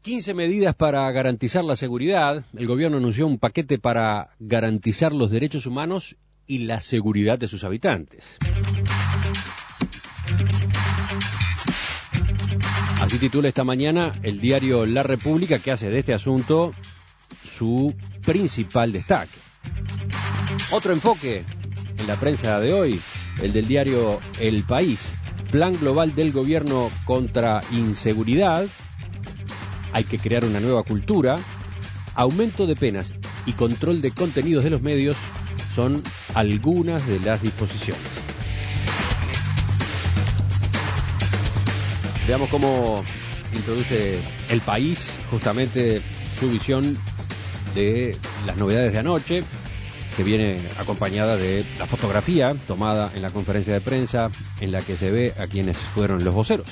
15 medidas para garantizar la seguridad. El gobierno anunció un paquete para garantizar los derechos humanos y la seguridad de sus habitantes. Así titula esta mañana el diario La República, que hace de este asunto su principal destaque. Otro enfoque en la prensa de hoy, el del diario El País. Plan global del gobierno contra inseguridad. Hay que crear una nueva cultura. Aumento de penas y control de contenidos de los medios son algunas de las disposiciones. Veamos cómo introduce El País justamente su visión de las novedades de anoche, que viene acompañada de la fotografía tomada en la conferencia de prensa en la que se ve a quienes fueron los voceros.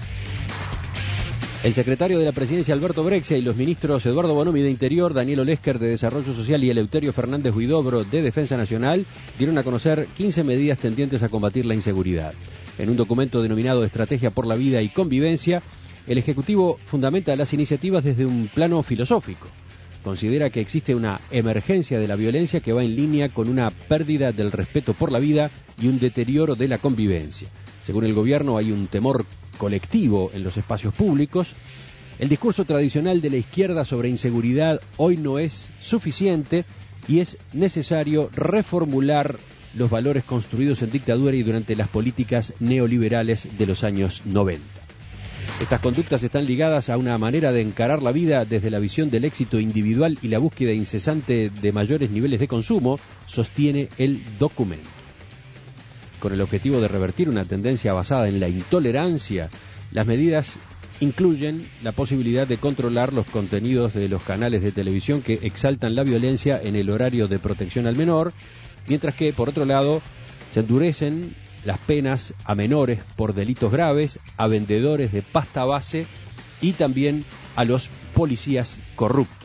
El secretario de la Presidencia, Alberto Brexia, y los ministros Eduardo Bonomi de Interior, Daniel Olesker de Desarrollo Social y Eleuterio Fernández Huidobro de Defensa Nacional dieron a conocer 15 medidas tendientes a combatir la inseguridad. En un documento denominado Estrategia por la Vida y Convivencia, el Ejecutivo fundamenta las iniciativas desde un plano filosófico. Considera que existe una emergencia de la violencia que va en línea con una pérdida del respeto por la vida y un deterioro de la convivencia. Según el gobierno, hay un temor colectivo en los espacios públicos. El discurso tradicional de la izquierda sobre inseguridad hoy no es suficiente y es necesario reformular los valores construidos en dictadura y durante las políticas neoliberales de los años 90. Estas conductas están ligadas a una manera de encarar la vida desde la visión del éxito individual y la búsqueda incesante de mayores niveles de consumo, sostiene el documento. Con el objetivo de revertir una tendencia basada en la intolerancia, las medidas incluyen la posibilidad de controlar los contenidos de los canales de televisión que exaltan la violencia en el horario de protección al menor, mientras que, por otro lado, se endurecen las penas a menores por delitos graves, a vendedores de pasta base y también a los policías corruptos.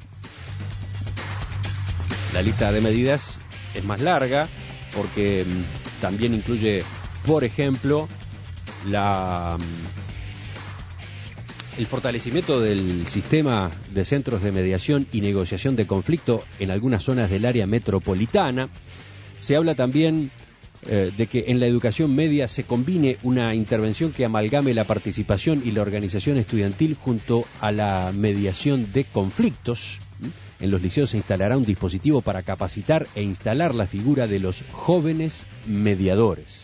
La lista de medidas es más larga porque también incluye, por ejemplo, el fortalecimiento del sistema de centros de mediación y negociación de conflicto en algunas zonas del área metropolitana. Se habla también de que en la educación media se combine una intervención que amalgame la participación y la organización estudiantil junto a la mediación de conflictos. En los liceos se instalará un dispositivo para capacitar e instalar la figura de los jóvenes mediadores.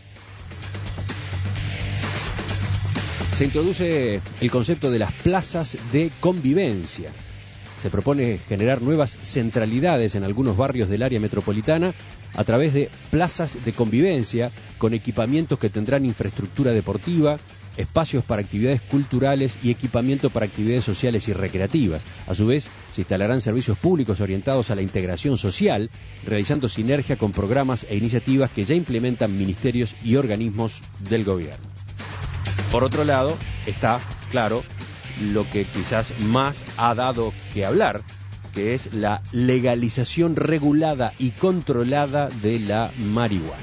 Se introduce el concepto de las plazas de convivencia. Se propone generar nuevas centralidades en algunos barrios del área metropolitana a través de plazas de convivencia con equipamientos que tendrán infraestructura deportiva, espacios para actividades culturales y equipamiento para actividades sociales y recreativas. A su vez, se instalarán servicios públicos orientados a la integración social, realizando sinergia con programas e iniciativas que ya implementan ministerios y organismos del gobierno. Por otro lado, está, claro, lo que quizás más ha dado que hablar, que es la legalización regulada y controlada de la marihuana.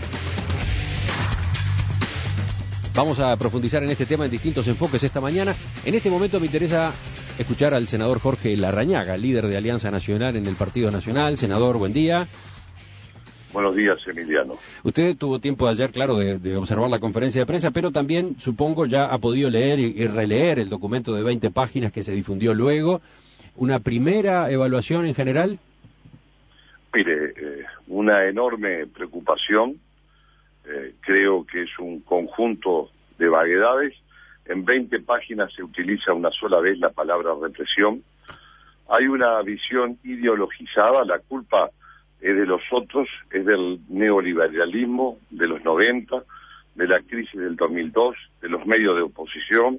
Vamos a profundizar en este tema en distintos enfoques esta mañana. En este momento me interesa escuchar al senador Jorge Larrañaga, líder de Alianza Nacional en el Partido Nacional. Senador, buen día. Buenos días, Emiliano. Usted tuvo tiempo ayer, claro, de observar la conferencia de prensa, pero también, supongo, ya ha podido leer y releer el documento de 20 páginas que se difundió luego. ¿Una primera evaluación en general? Mire, una enorme preocupación. Creo que es un conjunto de vaguedades. En 20 páginas se utiliza una sola vez la palabra represión. Hay una visión ideologizada, la culpa es de los otros, es del neoliberalismo de los 90, de la crisis del 2002, de los medios de oposición.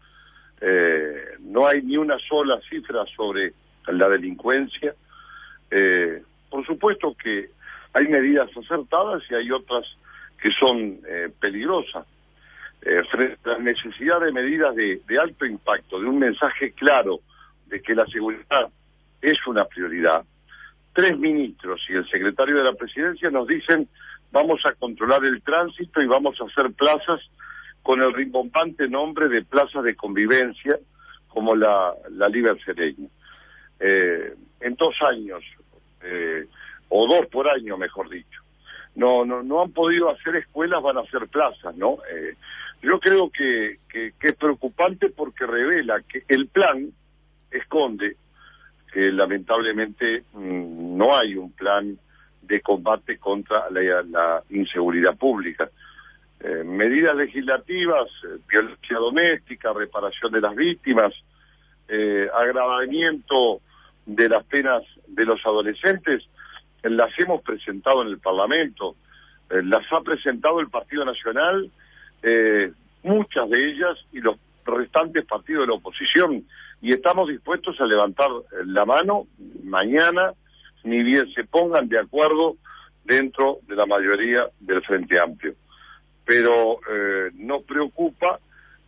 No hay ni una sola cifra sobre la delincuencia. Por supuesto que hay medidas acertadas y hay otras que son peligrosas. Frente a la necesidad de medidas de alto impacto, de un mensaje claro de que la seguridad es una prioridad, 3 ministros y el secretario de la Presidencia nos dicen: vamos a controlar el tránsito y vamos a hacer plazas con el rimbombante nombre de plazas de convivencia, como la Liber Sereño. En 2 años, o 2 por año, mejor dicho. No han podido hacer escuelas, van a hacer plazas, ¿no? Yo creo que es preocupante porque revela que el plan esconde que lamentablemente no hay un plan de combate contra la inseguridad pública. Medidas legislativas, violencia doméstica, reparación de las víctimas, agravamiento de las penas de los adolescentes, las hemos presentado en el Parlamento, las ha presentado el Partido Nacional, muchas de ellas, y los restantes partidos de la oposición, y estamos dispuestos a levantar la mano mañana, ni bien se pongan de acuerdo dentro de la mayoría del Frente Amplio. Pero nos preocupa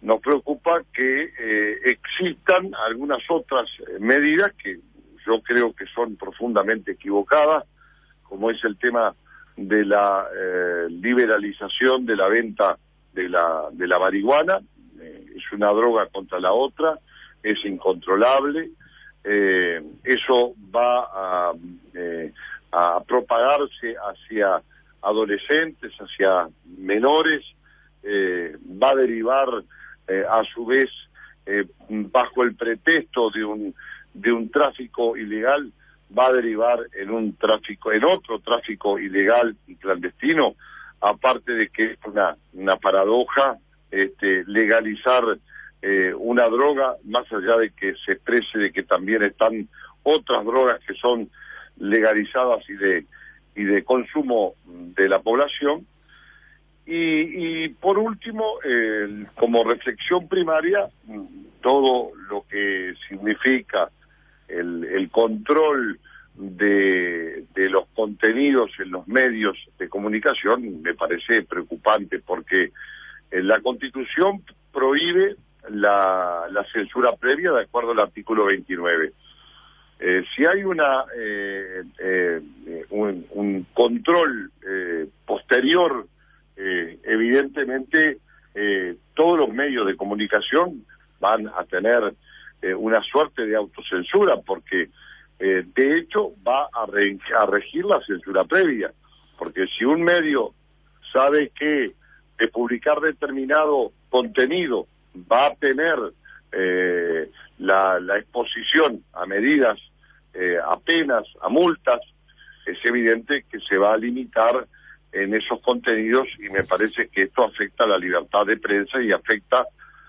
que existan algunas otras medidas que yo creo que son profundamente equivocadas, como es el tema de la liberalización de la venta de la marihuana. Es una droga contra la otra, es incontrolable, eso va a propagarse hacia adolescentes, hacia menores, va a derivar a su vez bajo el pretexto de un tráfico ilegal, va a derivar en otro tráfico ilegal y clandestino, aparte de que es una paradoja legalizar una droga, más allá de que se exprese de que también están otras drogas que son legalizadas y de consumo de la población. Y por último, como reflexión primaria, todo lo que significa el control de los contenidos en los medios de comunicación me parece preocupante, porque la Constitución prohíbe la censura previa de acuerdo al artículo 29. Si hay un control posterior, evidentemente todos los medios de comunicación van a tener una suerte de autocensura, porque de hecho va a regir la censura previa, porque si un medio sabe que de publicar determinado contenido va a tener la exposición a medidas, a penas, a multas, es evidente que se va a limitar en esos contenidos, y me parece que esto afecta a la libertad de prensa y afecta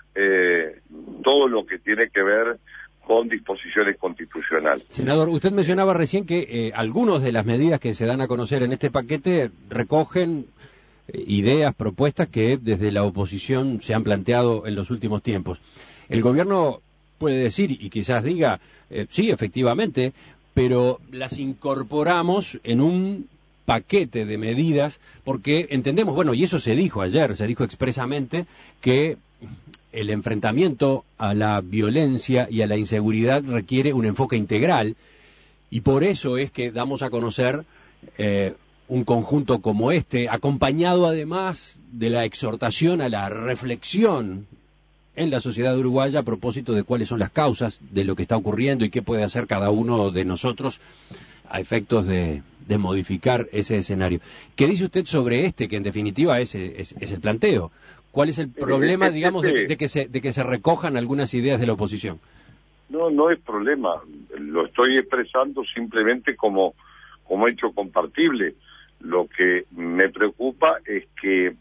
todo lo que tiene que ver con disposiciones constitucionales. Senador, usted mencionaba recién que algunas de las medidas que se dan a conocer en este paquete recogen ideas, propuestas que desde la oposición se han planteado en los últimos tiempos. El gobierno puede decir, y quizás diga, sí, efectivamente, pero las incorporamos en un paquete de medidas, porque entendemos, bueno, y eso se dijo ayer, se dijo expresamente, que el enfrentamiento a la violencia y a la inseguridad requiere un enfoque integral, y por eso es que damos a conocer un conjunto como este, acompañado además de la exhortación a la reflexión en la sociedad uruguaya a propósito de cuáles son las causas de lo que está ocurriendo y qué puede hacer cada uno de nosotros a efectos de modificar ese escenario. ¿Qué dice usted sobre que en definitiva es el planteo? ¿Cuál es el problema, digamos, de que se recojan algunas ideas de la oposición? No es problema, lo estoy expresando simplemente como hecho compartible. Lo que me preocupa es que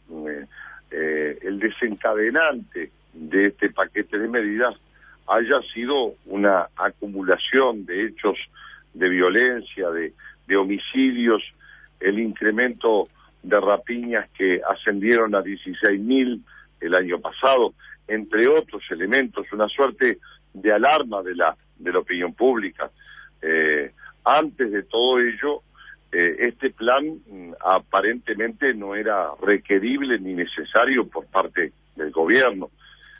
el desencadenante de este paquete de medidas haya sido una acumulación de hechos de violencia, de homicidios, el incremento de rapiñas que ascendieron a 16.000 el año pasado, entre otros elementos, una suerte de alarma de la opinión pública. Antes de todo ello, este plan aparentemente no era requerible ni necesario por parte del gobierno.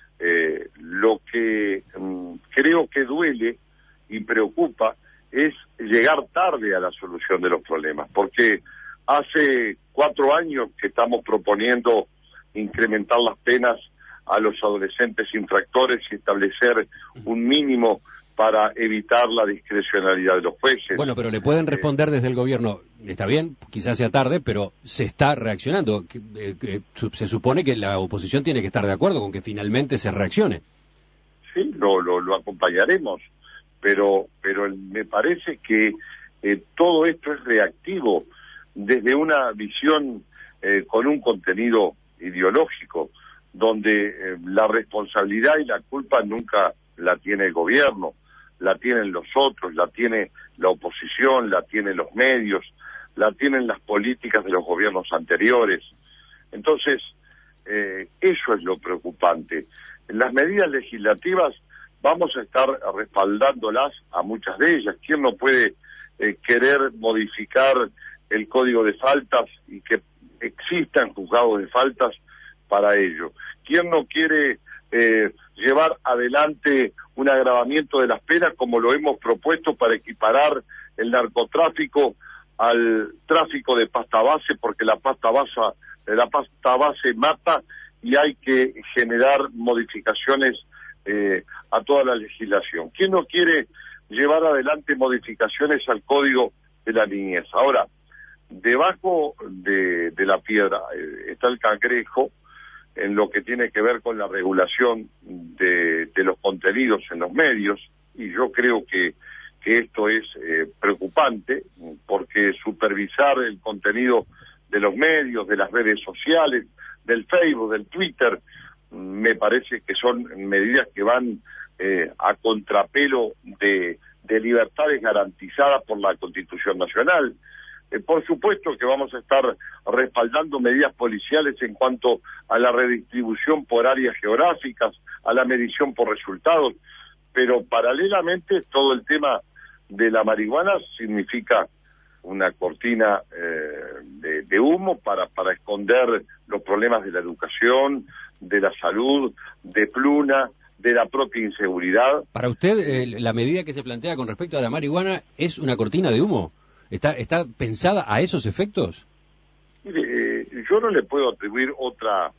Lo que creo que duele y preocupa es llegar tarde a la solución de los problemas, porque hace 4 años que estamos proponiendo incrementar las penas a los adolescentes infractores y establecer un mínimo para evitar la discrecionalidad de los jueces. Bueno, pero le pueden responder desde el gobierno, está bien, quizás sea tarde, pero se está reaccionando. Se supone que la oposición tiene que estar de acuerdo con que finalmente se reaccione. Sí, lo acompañaremos, pero me parece que todo esto es reactivo desde una visión con un contenido ideológico, donde la responsabilidad y la culpa nunca la tiene el gobierno, la tienen los otros, la tiene la oposición, la tienen los medios, la tienen las políticas de los gobiernos anteriores. Entonces, eso es lo preocupante. Las medidas legislativas vamos a estar respaldándolas a muchas de ellas. ¿Quién no puede querer modificar el código de faltas y que existan juzgados de faltas para ello? ¿Quién no quiere llevar adelante un agravamiento de las penas como lo hemos propuesto para equiparar el narcotráfico al tráfico de pasta base, porque la pasta base mata y hay que generar modificaciones a toda la legislación? ¿Quién no quiere llevar adelante modificaciones al Código de la Niñez? Ahora, debajo de la piedra está el cangrejo en lo que tiene que ver con la regulación de los contenidos en los medios, y yo creo que esto es preocupante, porque supervisar el contenido de los medios, de las redes sociales, del Facebook, del Twitter, me parece que son medidas que van a contrapelo de libertades garantizadas por la Constitución Nacional. Por supuesto que vamos a estar respaldando medidas policiales en cuanto a la redistribución por áreas geográficas, a la medición por resultados, pero paralelamente todo el tema de la marihuana significa una cortina de humo para esconder los problemas de la educación, de la salud, de Pluna, de la propia inseguridad. Para usted, la medida que se plantea con respecto a la marihuana es una cortina de humo. ¿Está pensada a esos efectos? Mire, yo no le puedo atribuir otra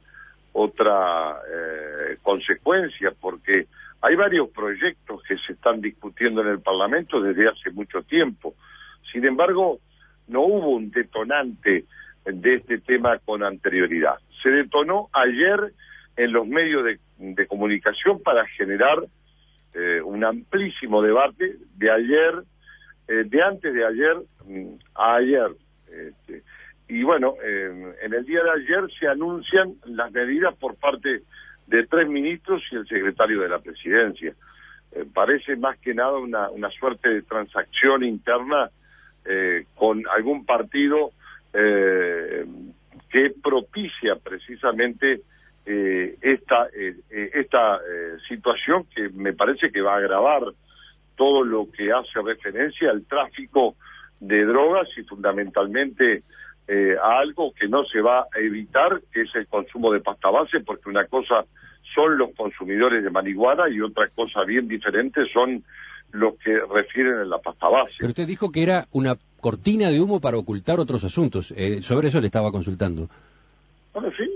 consecuencia, porque hay varios proyectos que se están discutiendo en el Parlamento desde hace mucho tiempo. Sin embargo, no hubo un detonante de este tema con anterioridad. Se detonó ayer en los medios de comunicación para generar un amplísimo debate de antes de ayer a ayer. Y bueno, en el día de ayer se anuncian las medidas por parte de 3 ministros y el secretario de la Presidencia. Parece más que nada una suerte de transacción interna con algún partido que propicia precisamente esta situación, que me parece que va a agravar todo lo que hace referencia al tráfico de drogas y fundamentalmente a algo que no se va a evitar, que es el consumo de pasta base, porque una cosa son los consumidores de marihuana y otra cosa bien diferente son los que refieren a la pasta base. Pero usted dijo que era una cortina de humo para ocultar otros asuntos. Sobre eso le estaba consultando. Bueno, sí.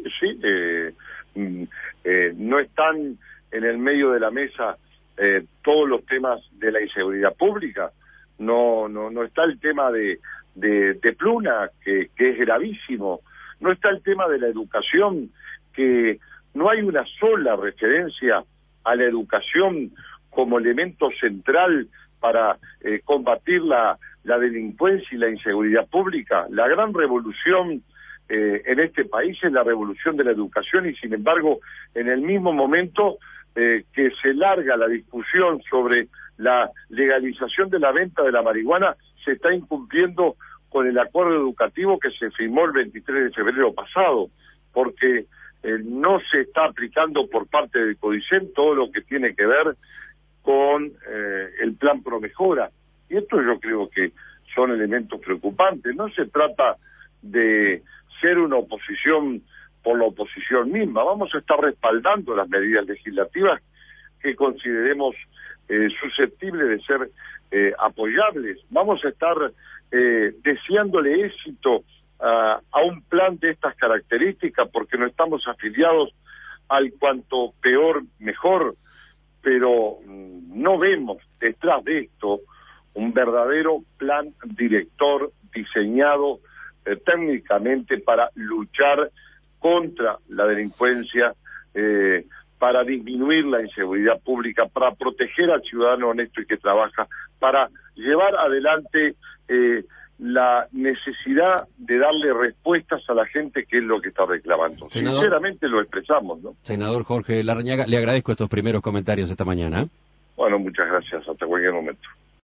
No están en el medio de la mesa todos los temas de la inseguridad pública. No está el tema de Pluna, que es gravísimo. No está el tema de la educación, que no hay una sola referencia a la educación como elemento central para combatir la delincuencia y la inseguridad pública. La gran revolución en este país es la revolución de la educación, y sin embargo, en el mismo momento que se larga la discusión sobre la legalización de la venta de la marihuana, se está incumpliendo con el acuerdo educativo que se firmó el 23 de febrero pasado, porque no se está aplicando por parte del CODICEN todo lo que tiene que ver con el plan Promejora. Y esto yo creo que son elementos preocupantes. No se trata de ser una oposición por la oposición misma. Vamos a estar respaldando las medidas legislativas que consideremos susceptibles de ser apoyables. Vamos a estar deseándole éxito a un plan de estas características, porque no estamos afiliados al cuanto peor mejor, pero no vemos detrás de esto un verdadero plan director diseñado técnicamente para luchar contra la delincuencia, para disminuir la inseguridad pública, para proteger al ciudadano honesto y que trabaja, para llevar adelante la necesidad de darle respuestas a la gente, que es lo que está reclamando. Senador, sinceramente lo expresamos, ¿no? Senador Jorge Larrañaga, le agradezco estos primeros comentarios esta mañana. Bueno, muchas gracias. Hasta cualquier momento.